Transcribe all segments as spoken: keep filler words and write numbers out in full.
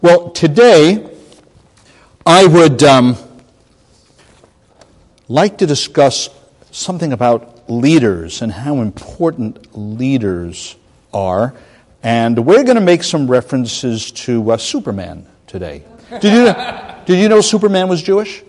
Well, today I would um, like to discuss something about leaders and how important leaders are. And we're going to make some references to uh, Superman today. Did you, did you know Superman was Jewish?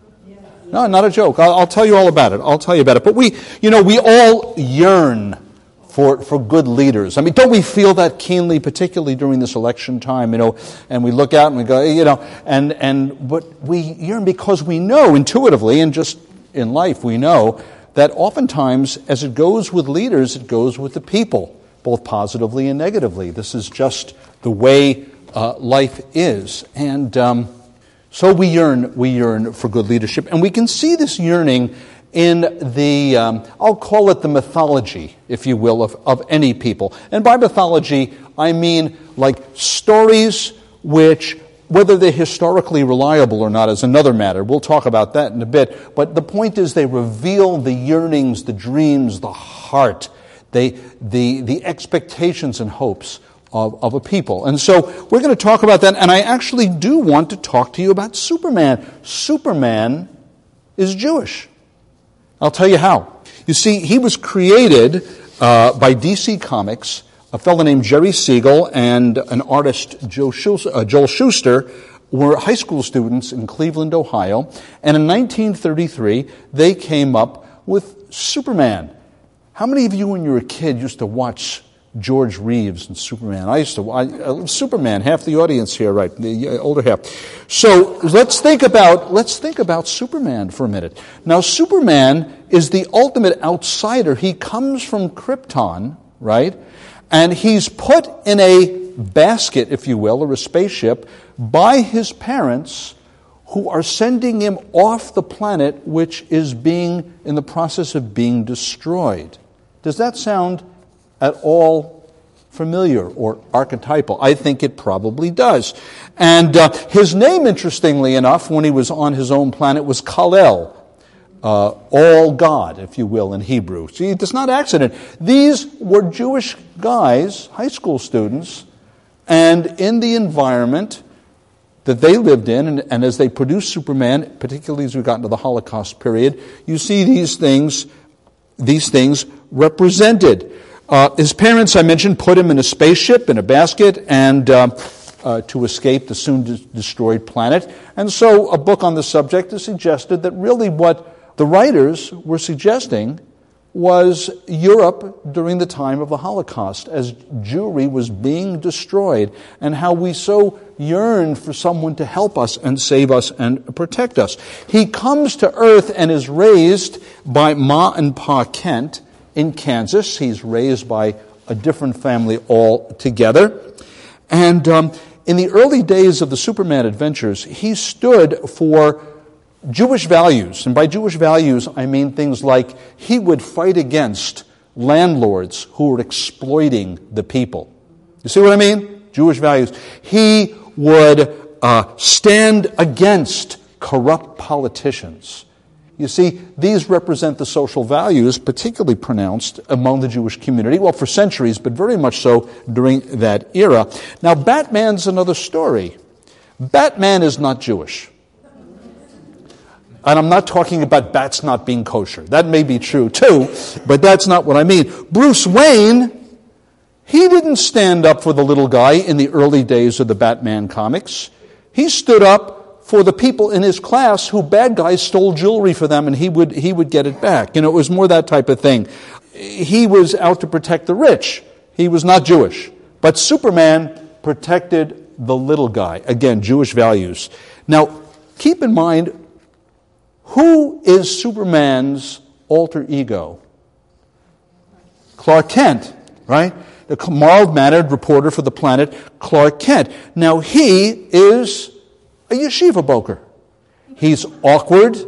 No, not a joke. I'll, I'll tell you all about it. I'll tell you about it. But we, you know, we all yearn for for good leaders. I mean, don't we feel that keenly, particularly during this election time, you know, and we look out and we go, you know, and, and but we yearn because we know intuitively, and just in life we know, that oftentimes as it goes with leaders, it goes with the people, both positively and negatively. This is just the way uh, life is. And um, so we yearn, we yearn for good leadership. And we can see this yearning in the, um, I'll call it the mythology, if you will, of, of any people. And by mythology, I mean like stories which, whether they're historically reliable or not is another matter. We'll talk about that in a bit. But the point is they reveal the yearnings, the dreams, the heart, they, the, the expectations and hopes of, of a people. And so we're going to talk about that. And I actually do want to talk to you about Superman. Superman is Jewish. I'll tell you how. You see, he was created uh, by D C Comics. A fellow named Jerry Siegel and an artist, Joe Schuster, uh, Joel Schuster, were high school students in Cleveland, Ohio. And in nineteen thirty-three, they came up with Superman. How many of you, when you were a kid, used to watch George Reeves and Superman? I used to watch uh, Superman. Half the audience here, right? The uh, older half. So let's think about let's think about Superman for a minute. Now, Superman is the ultimate outsider. He comes from Krypton, right? And he's put in a basket, if you will, or a spaceship, by his parents, who are sending him off the planet, which is being in the process of being destroyed. Does that sound at all familiar or archetypal? I think it probably does. And uh, his name, interestingly enough, when he was on his own planet, was Kal-El, uh, all God, if you will, in Hebrew. See, it's not accident. These were Jewish guys, high school students, and in the environment that they lived in, and, and as they produced Superman, particularly as we got into the Holocaust period, you see these things, these things represented. Uh, his parents, I mentioned, put him in a spaceship, in a basket, and uh, uh, to escape the soon-destroyed planet. And so a book on the subject has suggested that really what the writers were suggesting was Europe during the time of the Holocaust, as Jewry was being destroyed, and how we so yearned for someone to help us and save us and protect us. He comes to Earth and is raised by Ma and Pa Kent in Kansas. He's raised by a different family altogether. And um, in the early days of the Superman adventures, he stood for Jewish values. And by Jewish values, I mean things like he would fight against landlords who were exploiting the people. You see what I mean? Jewish values. He would uh, stand against corrupt politicians. You see, these represent the social values particularly pronounced among the Jewish community, well, for centuries, but very much so during that era. Now, Batman's another story. Batman is not Jewish. And I'm not talking about bats not being kosher. That may be true too, but that's not what I mean. Bruce Wayne, he didn't stand up for the little guy in the early days of the Batman comics. He stood up for the people in his class who bad guys stole jewelry for them, and he would he would get it back. You know, it was more that type of thing. He was out to protect the rich. He was not Jewish. But Superman protected the little guy. Again, Jewish values. Now, keep in mind, who is Superman's alter ego? Clark Kent, right? The mild-mannered reporter for the planet, Clark Kent. Now, he is a yeshiva boker. He's awkward,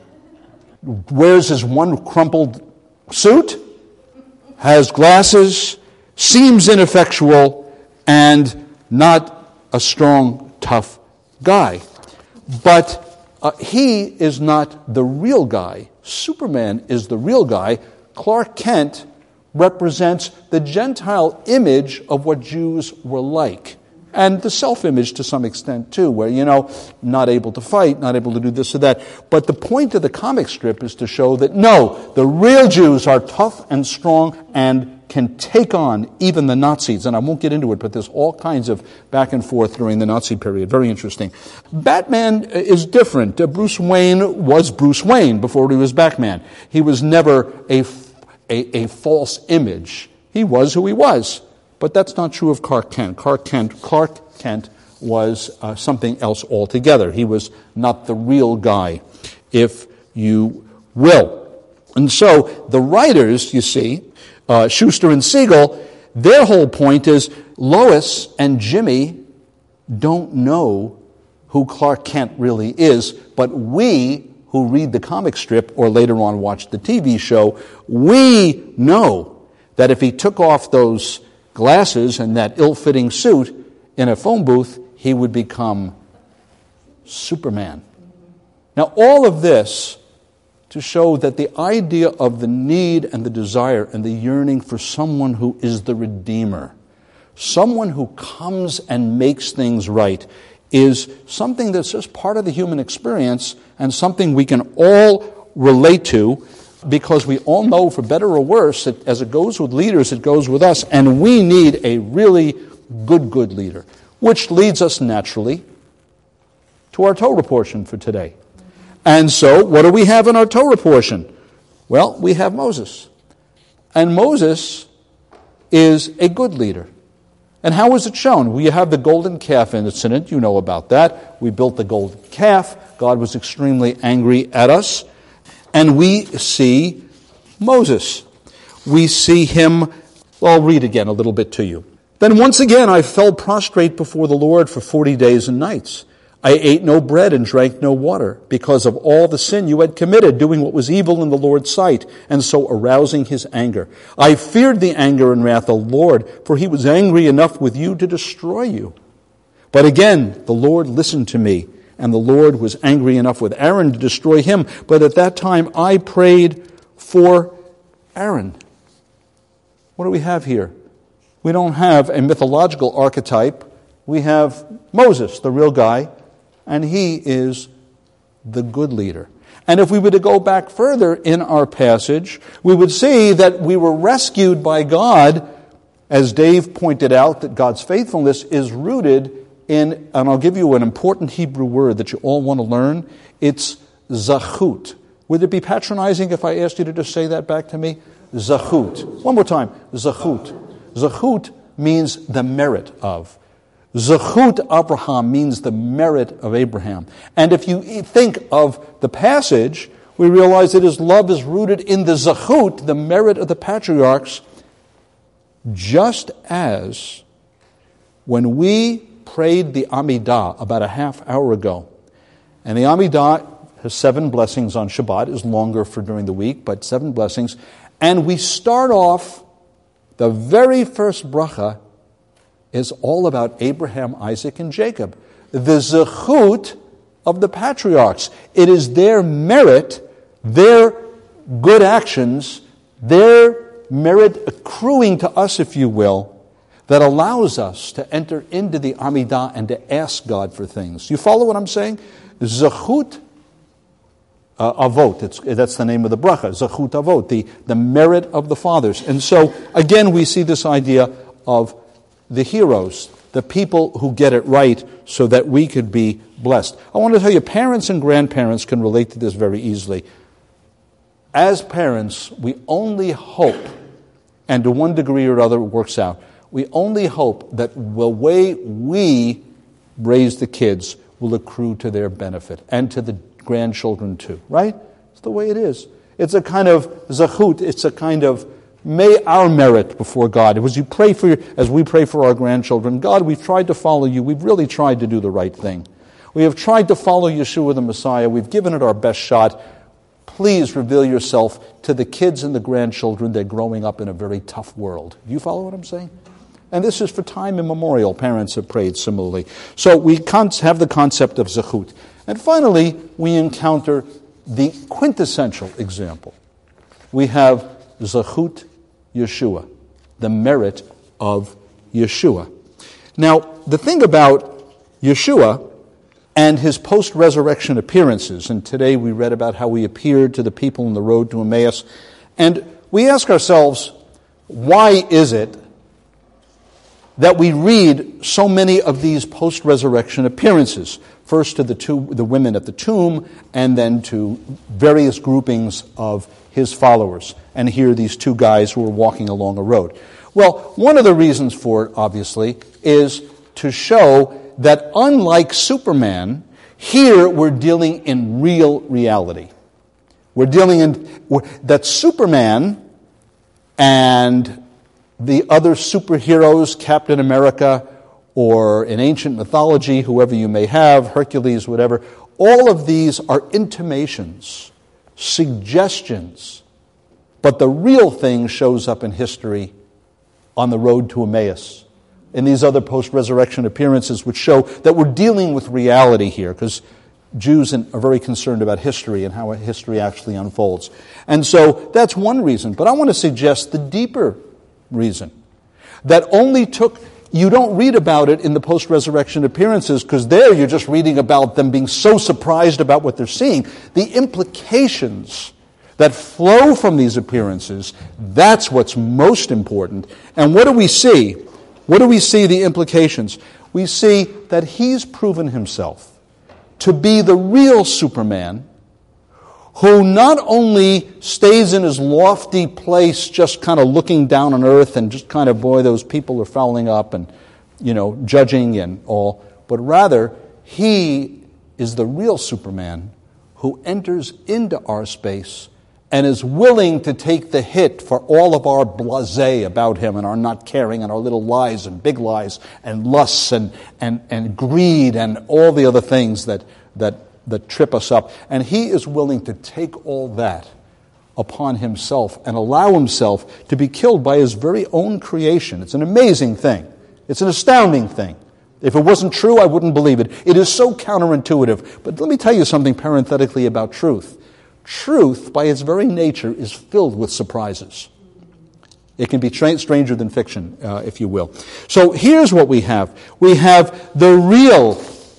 wears his one crumpled suit, has glasses, seems ineffectual, and not a strong, tough guy. But Uh, he is not the real guy. Superman is the real guy. Clark Kent represents the Gentile image of what Jews were like. and the self-image to some extent too, where, you know, not able to fight, not able to do this or that. But the point of the comic strip is to show that, no, the real Jews are tough and strong and can take on even the Nazis. And I won't get into it, but there's all kinds of back and forth during the Nazi period. Very interesting. Batman is different. Uh, Bruce Wayne was Bruce Wayne before he was Batman. He was never a, a, a false image. He was who he was. But that's not true of Clark Kent. Clark Kent, Clark Kent was uh, something else altogether. He was not the real guy, if you will. And so the writers, you see, Uh, Schuster and Siegel, their whole point is Lois and Jimmy don't know who Clark Kent really is, but we, who read the comic strip or later on watch the T V show, we know that if he took off those glasses and that ill-fitting suit in a phone booth, he would become Superman. Now, all of this to show that the idea of the need and the desire and the yearning for someone who is the Redeemer, someone who comes and makes things right, is something that's just part of the human experience and something we can all relate to, because we all know, for better or worse, that as it goes with leaders, it goes with us, and we need a really good, good leader. Which leads us naturally to our Torah portion for today. And so, what do we have in our Torah portion? Well, we have Moses. And Moses is a good leader. And how is it shown? We have the golden calf incident. You know about that. We built the golden calf. God was extremely angry at us. And we see Moses. We see him, well, I'll read again a little bit to you. Then once again I fell prostrate before the Lord for forty days and nights. I ate no bread and drank no water because of all the sin you had committed, doing what was evil in the Lord's sight, and so arousing his anger. I feared the anger and wrath of the Lord, for he was angry enough with you to destroy you. But again, the Lord listened to me, and the Lord was angry enough with Aaron to destroy him. But at that time I prayed for Aaron. What do we have here? We don't have a mythological archetype. We have Moses, the real guy, and he is the good leader. And if we were to go back further in our passage, we would see that we were rescued by God, as Dave pointed out, that God's faithfulness is rooted in, and I'll give you an important Hebrew word that you all want to learn. It's zachut. Would it be patronizing if I asked you to just say that back to me? Zachut. One more time. Zachut. Zachut means the merit of. Zachut Abraham means the merit of Abraham. And if you think of the passage, we realize that his love is rooted in the Zachut, the merit of the patriarchs, just as when we prayed the Amidah about a half hour ago. And the Amidah has seven blessings on Shabbat, is longer for during the week, but seven blessings. And we start off, the very first bracha is all about Abraham, Isaac, and Jacob. The zechut of the patriarchs. It is their merit, their good actions, their merit accruing to us, if you will, that allows us to enter into the Amidah and to ask God for things. You follow what I'm saying? Zechut uh, avot, it's, that's the name of the bracha. Zechut avot, the, the merit of the fathers. And so, again, we see this idea of the heroes, the people who get it right so that we could be blessed. I want to tell you, parents and grandparents can relate to this very easily. As parents, we only hope, and to one degree or other it works out, we only hope that the way we raise the kids will accrue to their benefit and to the grandchildren too, right? It's the way it is. It's a kind of zachut, it's a kind of may our merit before God. As you pray for your, as we pray for our grandchildren, God, we've tried to follow you. We've really tried to do the right thing. We have tried to follow Yeshua the Messiah. We've given it our best shot. Please reveal yourself to the kids and the grandchildren. They're growing up in a very tough world. Do you follow what I'm saying? And this is for time immemorial. Parents have prayed similarly. So we have the concept of zechut. And finally, we encounter the quintessential example. We have zechut Yeshua, the merit of Yeshua. Now, the thing about Yeshua and his post-resurrection appearances, and today we read about how he appeared to the people on the road to Emmaus, and we ask ourselves, why is it that we read so many of these post-resurrection appearances? First to the two, the women at the tomb, and then to various groupings of his followers. And here these two guys who are walking along a road. Well, one of the reasons for it, obviously, is to show that unlike Superman, here we're dealing in real reality. We're dealing in, that Superman and the other superheroes, Captain America, or in ancient mythology, whoever you may have, Hercules, whatever, all of these are intimations, suggestions, but the real thing shows up in history on the road to Emmaus, in these other post-resurrection appearances, which show that we're dealing with reality here, because Jews are very concerned about history and how history actually unfolds. And so that's one reason, but I want to suggest the deeper reason, that only took... You don't read about it in the post-resurrection appearances because there you're just reading about them being so surprised about what they're seeing. The implications that flow from these appearances, that's what's most important. And what do we see? What do we see the implications? We see that he's proven himself to be the real Superman, who not only stays in his lofty place just kind of looking down on earth and just kind of, boy, those people are fouling up and, you know, judging and all, but rather he is the real Superman who enters into our space and is willing to take the hit for all of our blasé about him and our not caring and our little lies and big lies and lusts and, and, and greed and all the other things that that that trip us up. And he is willing to take all that upon himself and allow himself to be killed by his very own creation. It's an amazing thing. It's an astounding thing. If it wasn't true, I wouldn't believe it. It is so counterintuitive. But let me tell you something parenthetically about truth. Truth, by its very nature, is filled with surprises. It can be tra- stranger than fiction, uh, if you will. So here's what we have. We have the real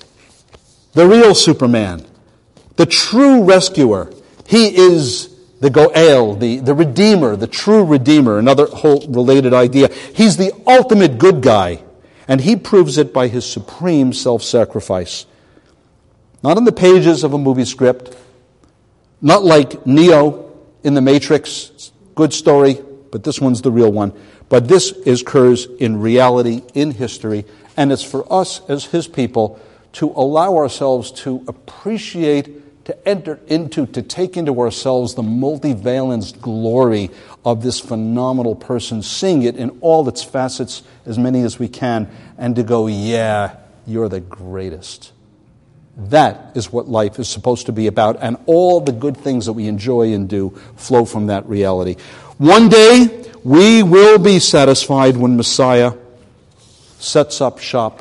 The real Superman, the true rescuer. He is the Goel, the, the Redeemer, the true Redeemer, another whole related idea. He's the ultimate good guy, and he proves it by his supreme self-sacrifice. Not on the pages of a movie script, not like Neo in The Matrix, good story, but this one's the real one. But this is, occurs in reality, in history, and it's for us as his people to allow ourselves to appreciate, to enter into, to take into ourselves the multivalenced glory of this phenomenal person, seeing it in all its facets, as many as we can, and to go, yeah, you're the greatest. That is what life is supposed to be about, and all the good things that we enjoy and do flow from that reality. One day, we will be satisfied when Messiah sets up shop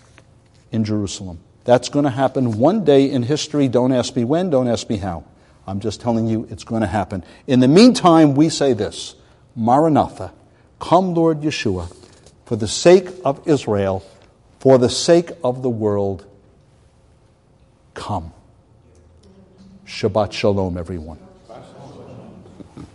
in Jerusalem. That's going to happen one day in history. Don't ask me when, don't ask me how. I'm just telling you it's going to happen. In the meantime, we say this, Maranatha, come Lord Yeshua, for the sake of Israel, for the sake of the world, come. Shabbat shalom, everyone.